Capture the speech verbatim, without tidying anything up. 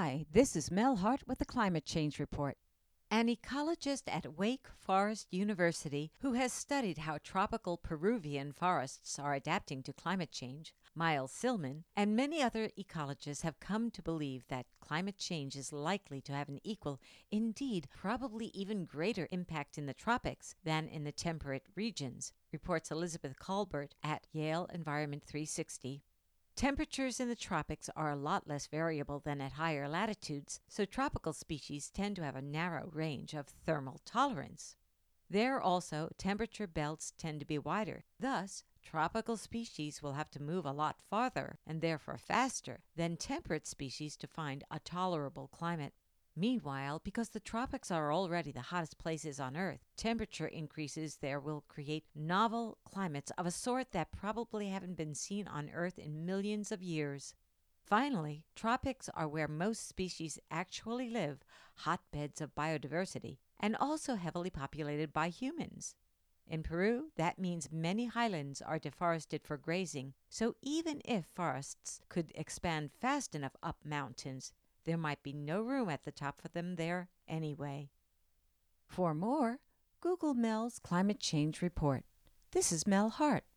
Hi, this is Mel Hart with the Climate Change Report. An ecologist at Wake Forest University who has studied how tropical Peruvian forests are adapting to climate change, Miles Silman, and many other ecologists have come to believe that climate change is likely to have an equal, indeed, probably even greater impact in the tropics than in the temperate regions, reports Elizabeth Colbert at Yale Environment three sixty. Temperatures in the tropics are a lot less variable than at higher latitudes, so tropical species tend to have a narrow range of thermal tolerance. There also, temperature belts tend to be wider. Thus, tropical species will have to move a lot farther, and therefore faster, than temperate species to find a tolerable climate. Meanwhile, because the tropics are already the hottest places on Earth, temperature increases there will create novel climates of a sort that probably haven't been seen on Earth in millions of years. Finally, tropics are where most species actually live, hotbeds of biodiversity, and also heavily populated by humans. In Peru, that means many highlands are deforested for grazing, so even if forests could expand fast enough up mountains, there might be no room at the top for them there anyway. For more, Google Mel's Climate Change Report. This is Mel Hart.